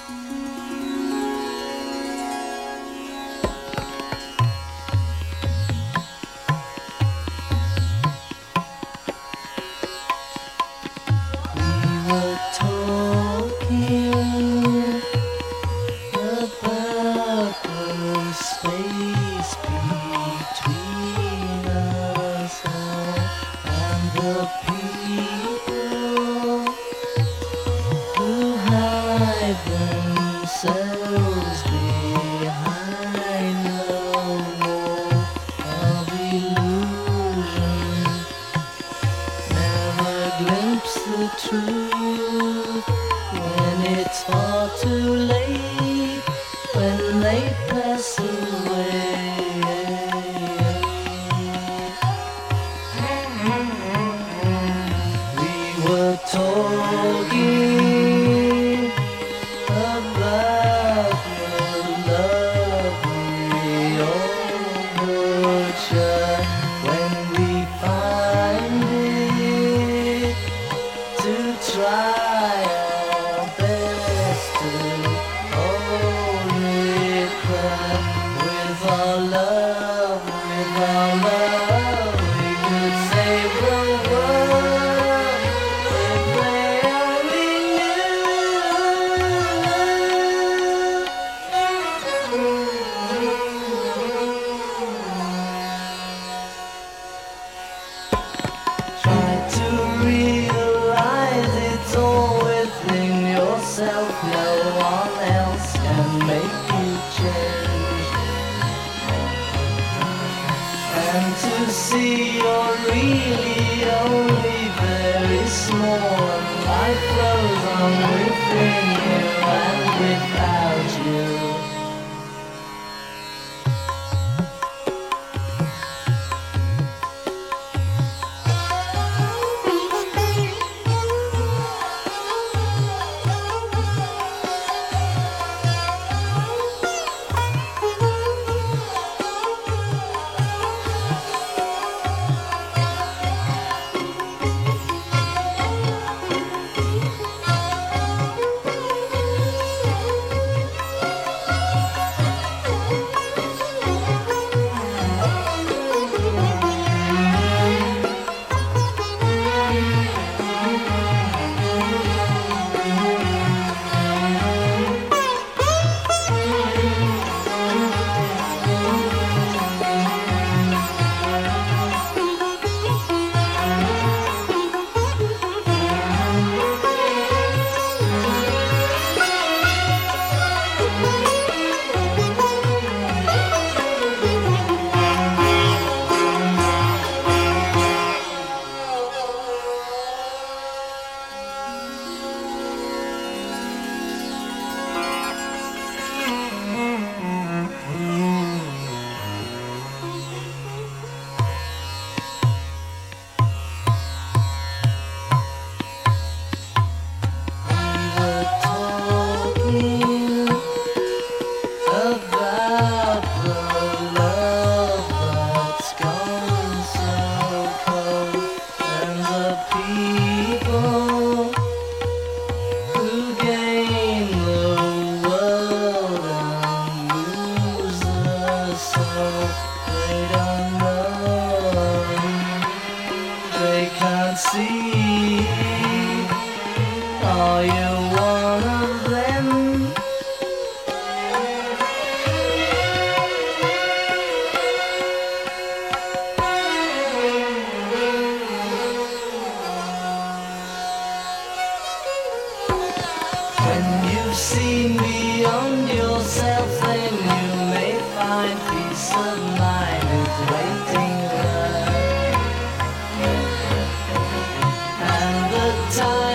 were talking about the space between us all and the people who hide themselves behind the wall of illusion. Never glimpse the truth when it's far too late, when they pass away. We were talking about the lovely overture when we find it, to try our best to hold it back. With our love, we could save the world if they only try to realize it's all within yourself. No one else can make you change. And to see you're really only very small, and life flows on within you and without you. See, are you one of them? When you've seen beyond yourself, then you may find peace of mind is waiting there. And the time